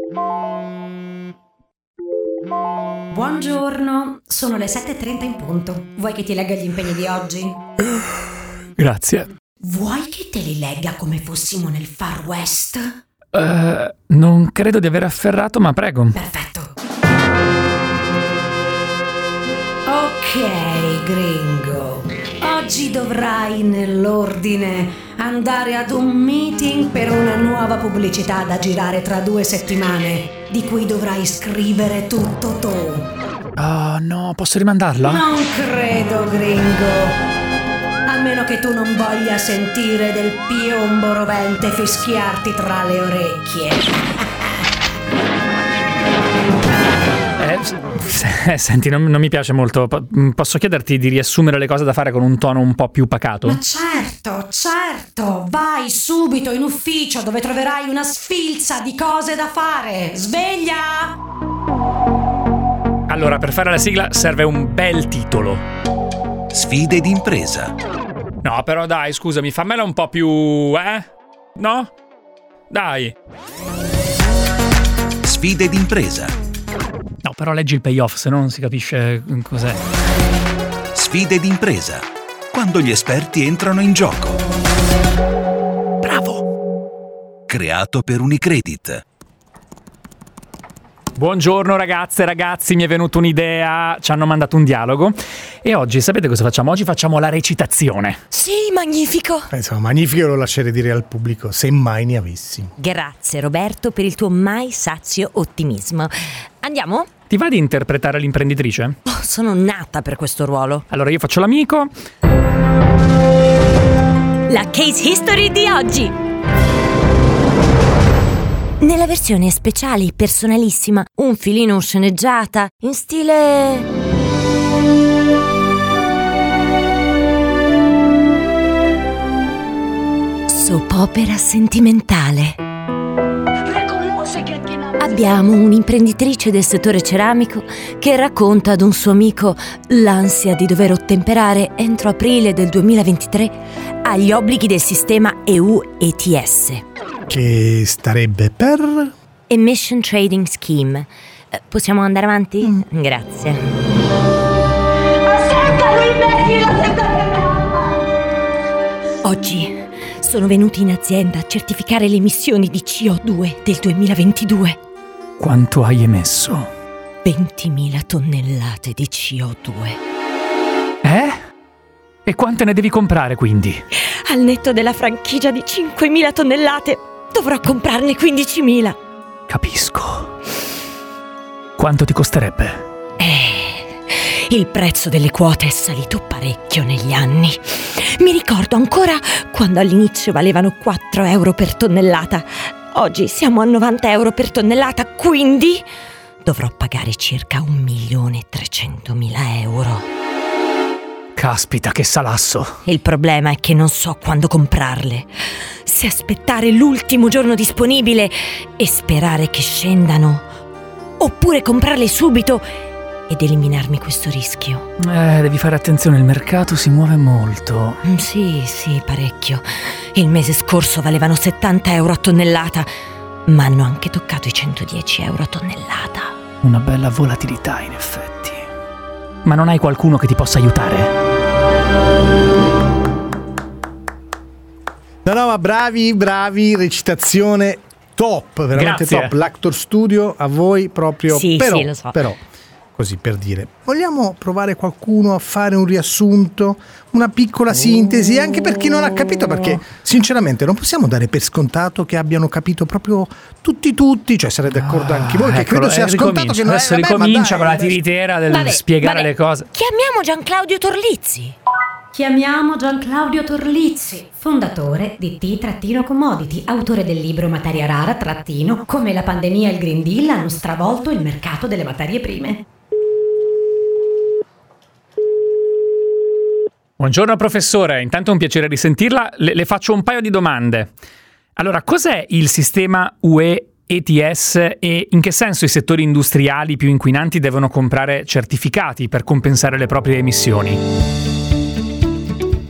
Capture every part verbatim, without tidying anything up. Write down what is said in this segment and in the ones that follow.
Buongiorno, sono le sette e trenta in punto. Vuoi che ti legga gli impegni di oggi? Grazie. Vuoi che te li legga come fossimo nel Far West? Uh, non credo di aver afferrato, ma prego. Perfetto. Ok, gringo. Oggi dovrai, nell'ordine, andare ad un meeting per una nuova pubblicità da girare tra due settimane, di cui dovrai scrivere tutto tu. Oh no, posso rimandarla? Non credo, gringo. A meno che tu non voglia sentire del piombo rovente fischiarti tra le orecchie. Eh, senti, non, non mi piace molto. Posso chiederti di riassumere le cose da fare con un tono un po' più pacato? Ma certo, certo. Vai subito in ufficio dove troverai una sfilza di cose da fare. Sveglia! Allora, per fare la sigla serve un bel titolo. Sfide d'impresa. No, però dai, scusami, fammela un po' più... eh? No? Dai. Sfide d'impresa. No, però leggi il payoff, se no non si capisce cos'è. Sfide d'impresa. Quando gli esperti entrano in gioco. Bravo. Creato per Unicredit. Buongiorno ragazze e ragazzi, mi è venuta un'idea, ci hanno mandato un dialogo e oggi sapete cosa facciamo? Oggi facciamo la recitazione. Sì, magnifico! Eh, insomma, magnifico lo lascerei dire al pubblico, se mai ne avessi. Grazie Roberto per il tuo mai sazio ottimismo. Andiamo? Ti va di interpretare l'imprenditrice? Oh, sono nata per questo ruolo. Allora io faccio l'amico. La case history di oggi! Nella versione speciale personalissima, un filino sceneggiata, in stile... soap opera sentimentale. Abbiamo un'imprenditrice del settore ceramico che racconta ad un suo amico l'ansia di dover ottemperare entro aprile del duemilaventitré agli obblighi del sistema E U E T S. Che starebbe per... Emission Trading Scheme. Possiamo andare avanti? Mm. Grazie. Oggi sono venuti in azienda a certificare le emissioni di C O due del duemilaventidue. Quanto hai emesso? ventimila tonnellate di C O due. Eh? E quante ne devi comprare quindi? Al netto della franchigia di cinquemila tonnellate, dovrò comprarne quindicimila. Capisco. Quanto ti costerebbe? Eh, il prezzo delle quote è salito parecchio negli anni. Mi ricordo ancora quando all'inizio valevano quattro euro per tonnellata. Oggi siamo a novanta euro per tonnellata, quindi dovrò pagare circa un milione e trecentomila euro. Caspita, che salasso! Il problema è che non so quando comprarle. Se aspettare l'ultimo giorno disponibile e sperare che scendano, oppure comprarle subito ed eliminarmi questo rischio. Eh, devi fare attenzione, il mercato si muove molto. Mm, sì, sì, parecchio. Il mese scorso valevano settanta euro a tonnellata, ma hanno anche toccato i centodieci euro a tonnellata. Una bella volatilità, in effetti. Ma non hai qualcuno che ti possa aiutare? No, no, ma bravi, bravi, recitazione top, veramente Grazie. top. L'Actor Studio a voi proprio. Sì, però, sì, lo so. Però, così per dire, vogliamo provare qualcuno a fare un riassunto, una piccola sintesi, anche per chi non ha capito, perché sinceramente non possiamo dare per scontato che abbiano capito proprio tutti tutti, cioè sarete d'accordo anche voi, che Eccolo, credo sia eh, scontato che non è. adesso vabbè, ma ricomincia dai, con la adesso- tiritera del Vabbè, spiegare vabbè. le cose. Chiamiamo Gianclaudio Torlizzi. Chiamiamo Gianclaudio Torlizzi, fondatore di T-Commodity, autore del libro Materia Rara, trattino, come la pandemia e il Green Deal hanno stravolto il mercato delle materie prime. Buongiorno professore, intanto è un piacere risentirla, le, le faccio un paio di domande. Allora, cos'è il sistema U E E T S e in che senso i settori industriali più inquinanti devono comprare certificati per compensare le proprie emissioni?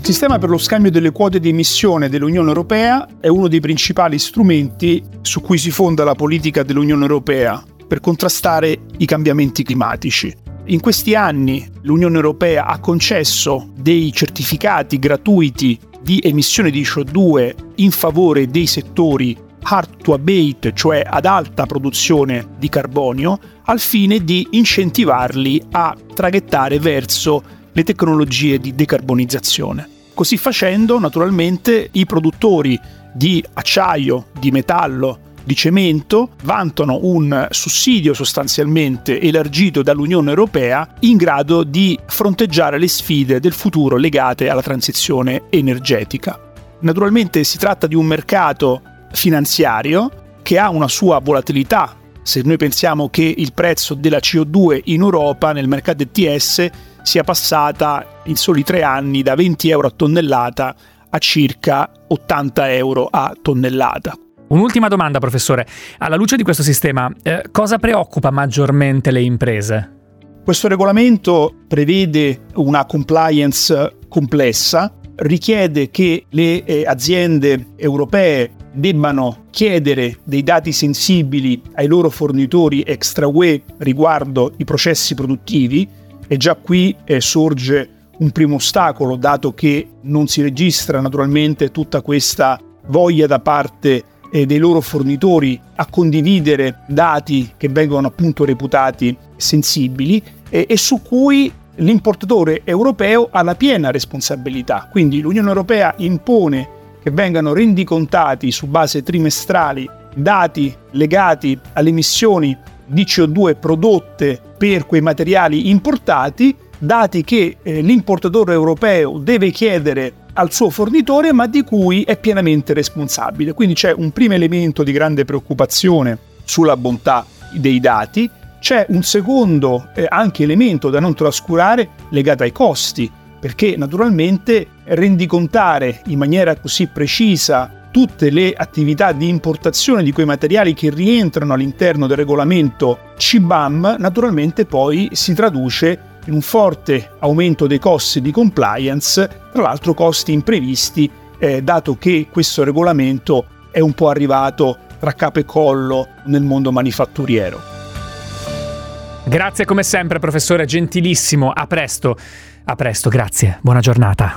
Il sistema per lo scambio delle quote di emissione dell'Unione Europea è uno dei principali strumenti su cui si fonda la politica dell'Unione Europea per contrastare i cambiamenti climatici. In questi anni l'Unione Europea ha concesso dei certificati gratuiti di emissione di C O due in favore dei settori hard to abate, cioè ad alta produzione di carbonio, al fine di incentivarli a traghettare verso le tecnologie di decarbonizzazione. Così facendo, naturalmente, i produttori di acciaio, di metallo, di cemento vantano un sussidio sostanzialmente elargito dall'Unione Europea in grado di fronteggiare le sfide del futuro legate alla transizione energetica. Naturalmente si tratta di un mercato finanziario che ha una sua volatilità. Se noi pensiamo che il prezzo della C O due in Europa nel mercato E T S sia passata in soli tre anni da venti euro a tonnellata a circa ottanta euro a tonnellata. Un'ultima domanda, professore. Alla luce di questo sistema, eh, cosa preoccupa maggiormente le imprese? Questo regolamento prevede una compliance complessa, richiede che le eh, aziende europee debbano chiedere dei dati sensibili ai loro fornitori extra U E riguardo i processi produttivi, e già qui eh, sorge un primo ostacolo, dato che non si registra naturalmente tutta questa voglia da parte eh, dei loro fornitori a condividere dati che vengono appunto reputati sensibili eh, e su cui l'importatore europeo ha la piena responsabilità. Quindi l'Unione Europea impone che vengano rendicontati su base trimestrali dati legati alle emissioni di C O due prodotte per quei materiali importati, dati che eh, l'importatore europeo deve chiedere al suo fornitore, ma di cui è pienamente responsabile. Quindi c'è un primo elemento di grande preoccupazione sulla bontà dei dati. C'è un secondo eh, anche elemento da non trascurare legato ai costi, perché naturalmente rendicontare in maniera così precisa tutte le attività di importazione di quei materiali che rientrano all'interno del regolamento C B A M naturalmente poi si traduce in un forte aumento dei costi di compliance, tra l'altro costi imprevisti, eh, dato che questo regolamento è un po' arrivato tra capo e collo nel mondo manifatturiero. Grazie come sempre, professore, gentilissimo. A presto. A presto, grazie. Buona giornata.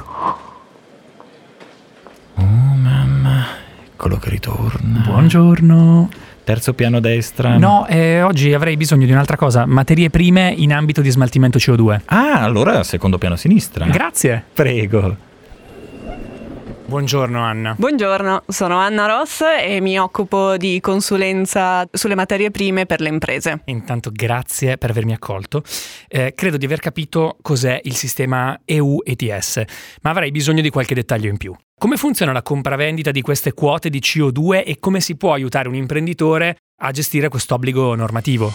Oh mamma, eccolo che ritorna. Buongiorno. Terzo piano a destra. No, eh, oggi avrei bisogno di un'altra cosa. Materie prime in ambito di smaltimento C O due. Ah, allora secondo piano a sinistra. Grazie. Prego. Buongiorno Anna. Buongiorno, sono Anna Ross e mi occupo di consulenza sulle materie prime per le imprese. Intanto grazie per avermi accolto. Eh, credo di aver capito cos'è il sistema E U E T S, ma avrei bisogno di qualche dettaglio in più. Come funziona la compravendita di queste quote di C O due e come si può aiutare un imprenditore a gestire questo obbligo normativo?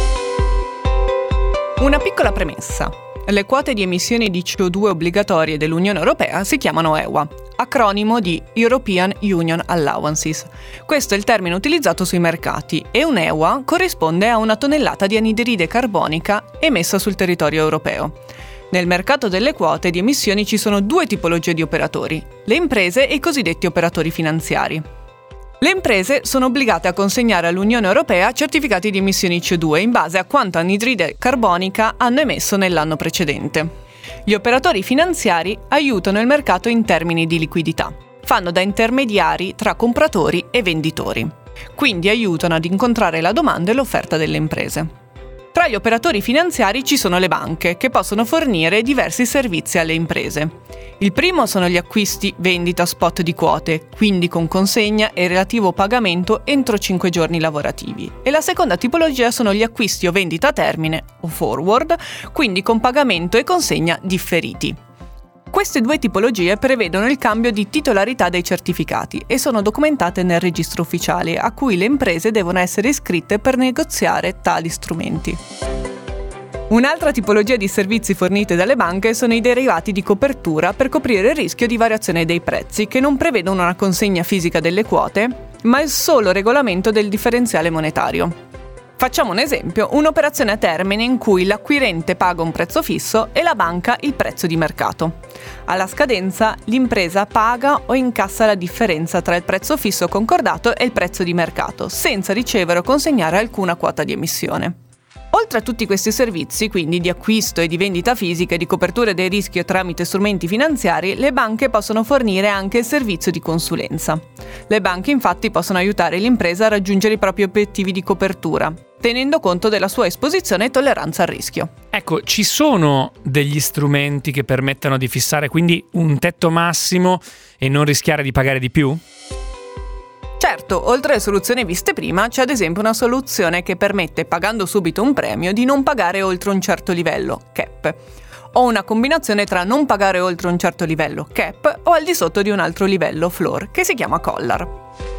Una piccola premessa. Le quote di emissioni di C O due obbligatorie dell'Unione Europea si chiamano E U A, acronimo di European Union Allowances. Questo è il termine utilizzato sui mercati e un E U A corrisponde a una tonnellata di anidride carbonica emessa sul territorio europeo. Nel mercato delle quote di emissioni ci sono due tipologie di operatori, le imprese e i cosiddetti operatori finanziari. Le imprese sono obbligate a consegnare all'Unione Europea certificati di emissioni C O due in base a quanta anidride carbonica hanno emesso nell'anno precedente. Gli operatori finanziari aiutano il mercato in termini di liquidità. Fanno da intermediari tra compratori e venditori. Quindi aiutano ad incontrare la domanda e l'offerta delle imprese. Tra gli operatori finanziari ci sono le banche, che possono fornire diversi servizi alle imprese. Il primo sono gli acquisti vendita spot di quote, quindi con consegna e relativo pagamento entro cinque giorni lavorativi. E la seconda tipologia sono gli acquisti o vendita a termine, o forward, quindi con pagamento e consegna differiti. Queste due tipologie prevedono il cambio di titolarità dei certificati e sono documentate nel registro ufficiale, a cui le imprese devono essere iscritte per negoziare tali strumenti. Un'altra tipologia di servizi forniti dalle banche sono i derivati di copertura per coprire il rischio di variazione dei prezzi, che non prevedono una consegna fisica delle quote, ma il solo regolamento del differenziale monetario. Facciamo un esempio, un'operazione a termine in cui l'acquirente paga un prezzo fisso e la banca il prezzo di mercato. Alla scadenza l'impresa paga o incassa la differenza tra il prezzo fisso concordato e il prezzo di mercato, senza ricevere o consegnare alcuna quota di emissione. Oltre a tutti questi servizi, quindi di acquisto e di vendita fisica e di copertura del rischio tramite strumenti finanziari, le banche possono fornire anche il servizio di consulenza. Le banche infatti possono aiutare l'impresa a raggiungere i propri obiettivi di copertura, tenendo conto della sua esposizione e tolleranza al rischio. Ecco, ci sono degli strumenti che permettano di fissare quindi un tetto massimo e non rischiare di pagare di più? Certo, oltre alle soluzioni viste prima, c'è ad esempio una soluzione che permette, pagando subito un premio, di non pagare oltre un certo livello, cap, o una combinazione tra non pagare oltre un certo livello, cap, o al di sotto di un altro livello, floor, che si chiama collar.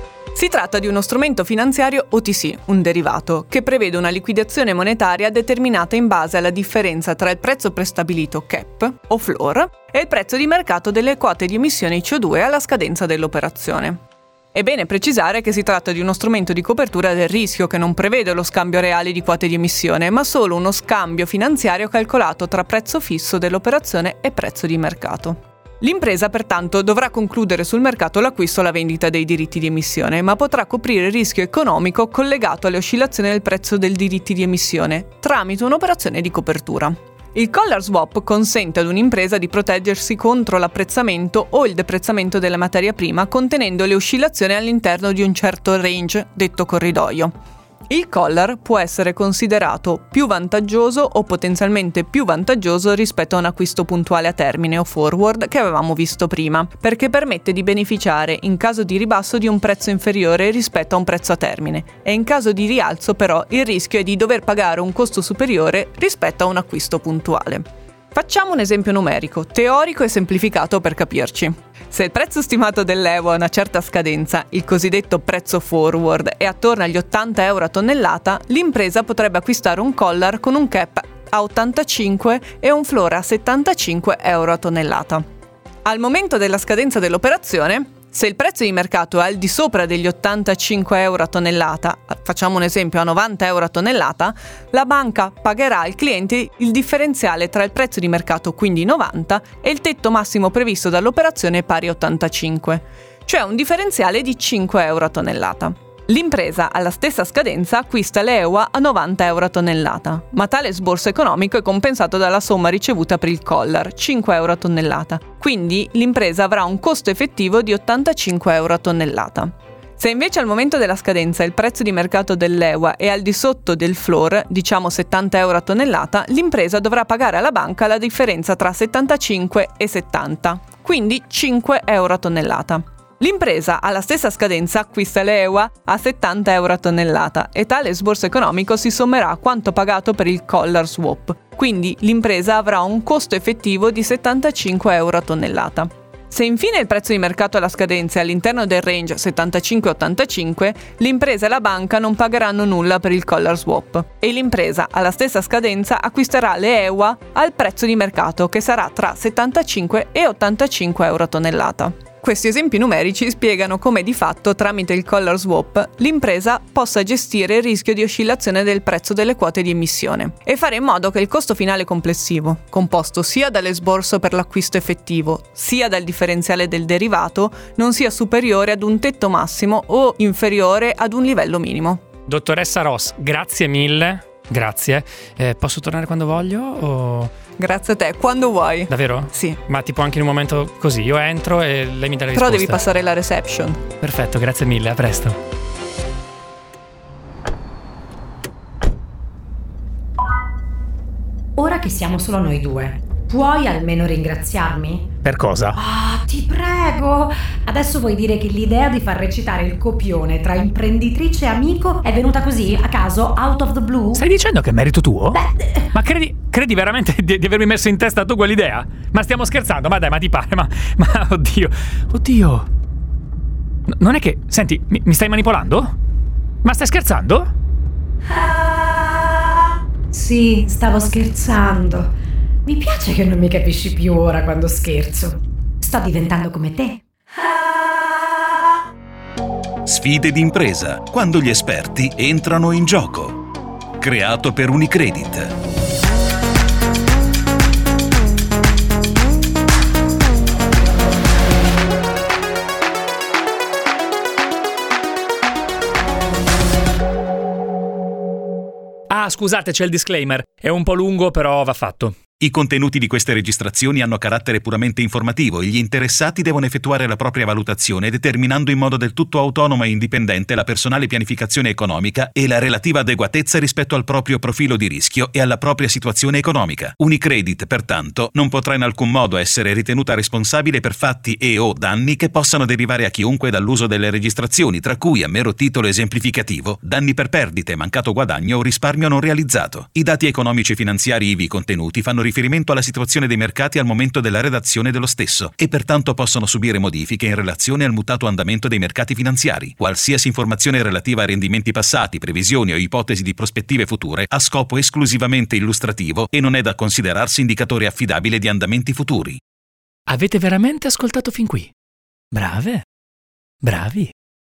Si tratta di uno strumento finanziario O T C, un derivato, che prevede una liquidazione monetaria determinata in base alla differenza tra il prezzo prestabilito, cap, o floor, e il prezzo di mercato delle quote di emissione C O due alla scadenza dell'operazione. È bene precisare che si tratta di uno strumento di copertura del rischio che non prevede lo scambio reale di quote di emissione, ma solo uno scambio finanziario calcolato tra prezzo fisso dell'operazione e prezzo di mercato. L'impresa pertanto dovrà concludere sul mercato l'acquisto o la vendita dei diritti di emissione, ma potrà coprire il rischio economico collegato alle oscillazioni del prezzo dei diritti di emissione tramite un'operazione di copertura. Il collar swap consente ad un'impresa di proteggersi contro l'apprezzamento o il deprezzamento della materia prima contenendo le oscillazioni all'interno di un certo range, detto corridoio. Il collar può essere considerato più vantaggioso o potenzialmente più vantaggioso rispetto a un acquisto puntuale a termine o forward che avevamo visto prima, perché permette di beneficiare in caso di ribasso di un prezzo inferiore rispetto a un prezzo a termine e in caso di rialzo però il rischio è di dover pagare un costo superiore rispetto a un acquisto puntuale. Facciamo un esempio numerico, teorico e semplificato per capirci. Se il prezzo stimato dell'E U A a una certa scadenza, il cosiddetto prezzo forward, è attorno agli ottanta euro a tonnellata, l'impresa potrebbe acquistare un collar con un cap a ottantacinque e un floor a settantacinque euro a tonnellata. Al momento della scadenza dell'operazione, se il prezzo di mercato è al di sopra degli ottantacinque euro a tonnellata, facciamo un esempio a novanta euro a tonnellata, la banca pagherà al cliente il differenziale tra il prezzo di mercato, quindi novanta, e il tetto massimo previsto dall'operazione pari a ottantacinque, cioè un differenziale di cinque euro a tonnellata. L'impresa alla stessa scadenza acquista l'E U A a novanta euro a tonnellata, ma tale sborso economico è compensato dalla somma ricevuta per il collar, cinque euro a tonnellata, quindi l'impresa avrà un costo effettivo di ottantacinque euro a tonnellata. Se invece al momento della scadenza il prezzo di mercato dell'E U A è al di sotto del floor, diciamo settanta euro a tonnellata, l'impresa dovrà pagare alla banca la differenza tra settantacinque e settanta, quindi cinque euro a tonnellata. L'impresa alla stessa scadenza acquista l'E U A a settanta euro a tonnellata e tale sborso economico si sommerà a quanto pagato per il collar swap, quindi l'impresa avrà un costo effettivo di settantacinque euro a tonnellata. Se infine il prezzo di mercato alla scadenza è all'interno del range settantacinque ottantacinque, l'impresa e la banca non pagheranno nulla per il collar swap e l'impresa alla stessa scadenza acquisterà le E U A al prezzo di mercato che sarà tra settantacinque e ottantacinque euro a tonnellata. Questi esempi numerici spiegano come di fatto, tramite il collar swap, l'impresa possa gestire il rischio di oscillazione del prezzo delle quote di emissione e fare in modo che il costo finale complessivo, composto sia dall'esborso per l'acquisto effettivo, sia dal differenziale del derivato, non sia superiore ad un tetto massimo o inferiore ad un livello minimo. Dottoressa Ross, grazie mille. Grazie. Eh, posso tornare quando voglio o... Grazie a te, quando vuoi. Davvero? Sì. Ma tipo anche in un momento così, io entro e lei mi dà la risposta. Però devi passare la reception. Perfetto, grazie mille, a presto. Ora che siamo solo noi due, puoi almeno ringraziarmi? Per cosa? Ah, ti prego! Adesso vuoi dire che l'idea di far recitare il copione tra imprenditrice e amico è venuta così, a caso, out of the blue? Stai dicendo che è merito tuo? Beh... Ma credi, credi veramente di, di avermi messo in testa tu quell'idea? Ma stiamo scherzando? Ma dai, ma ti pare? Ma, ma oddio, oddio. N- non è che... Senti, mi, mi stai manipolando? Ma stai scherzando? Ah, sì, stavo scherzando. Mi piace che non mi capisci più ora quando scherzo. Sto diventando come te. Sfide d'impresa, quando gli esperti entrano in gioco. creato per Unicredit. Ah, scusate, c'è il disclaimer. È un po' lungo, però va fatto. I contenuti di queste registrazioni hanno carattere puramente informativo e gli interessati devono effettuare la propria valutazione determinando in modo del tutto autonomo e indipendente la personale pianificazione economica e la relativa adeguatezza rispetto al proprio profilo di rischio e alla propria situazione economica. Unicredit, pertanto, non potrà in alcun modo essere ritenuta responsabile per fatti e o danni che possano derivare a chiunque dall'uso delle registrazioni, tra cui, a mero titolo esemplificativo, danni per perdite, mancato guadagno o risparmio non realizzato. I dati economici e finanziari ivi contenuti fanno riferimento alla situazione dei mercati al momento della redazione dello stesso e pertanto possono subire modifiche in relazione al mutato andamento dei mercati finanziari. Qualsiasi informazione relativa a rendimenti passati, previsioni o ipotesi di prospettive future ha scopo esclusivamente illustrativo e non è da considerarsi indicatore affidabile di andamenti futuri. Avete veramente ascoltato fin qui? Brave. Bravi.